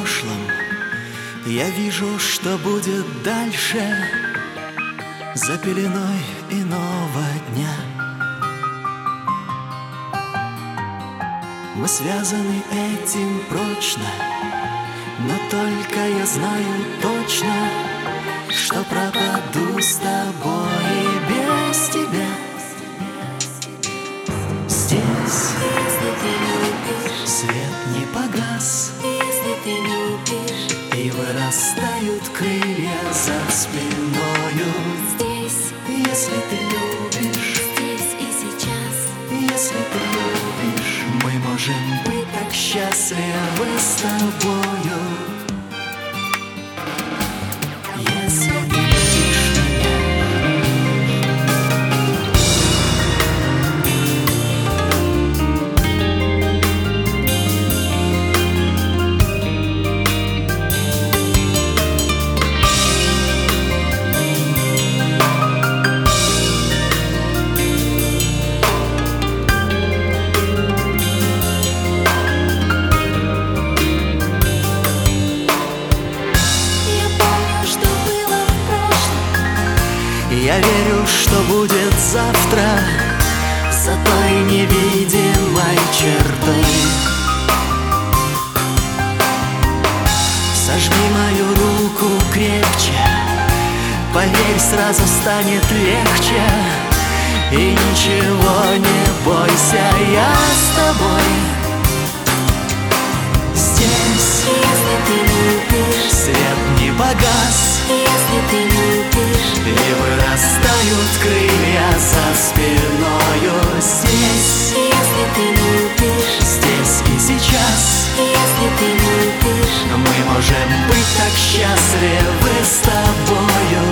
прошлом, я вижу, что будет дальше, за пеленой иного дня. Мы связаны этим прочно, но только я знаю точно, что пропаду с тобой и без тебя. Здесь, Если ты любишь, свет не погас, если ты любишь, и вырастают крылья за спиною. здесь, Если ты любишь, здесь и сейчас. если ты любишь, мы можем быть так счастливы с тобою. Если ты любишь меня, Я помню, что было в прошлом. я верю, что будет завтра, за той невидимой чертой. Сожми мою руку крепче, поверь, сразу станет легче. И ничего не бойся, я с тобой. Здесь Если ты любишь, свет не погас, если ты любишь, и вырастают крылья за спиною. Здесь, если ты любишь, здесь и сейчас если ты любишь, мы можем быть так счастливы с тобою.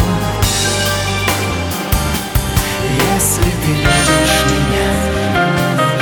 Если ты любишь меня,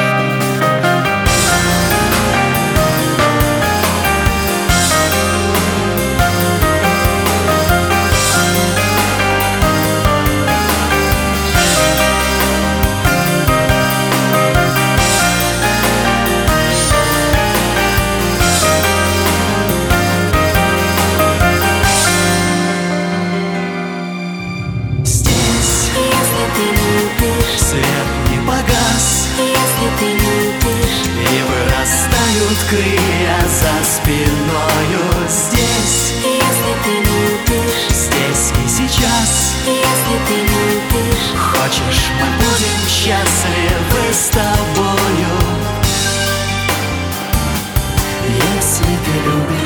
здесь если ты любишь, свет не погас, если ты любишь, и вырастают крылья за спиною. Здесь, если ты любишь, здесь и сейчас если ты любишь, хочешь, мы будем счастливы с тобою. Если ты любишь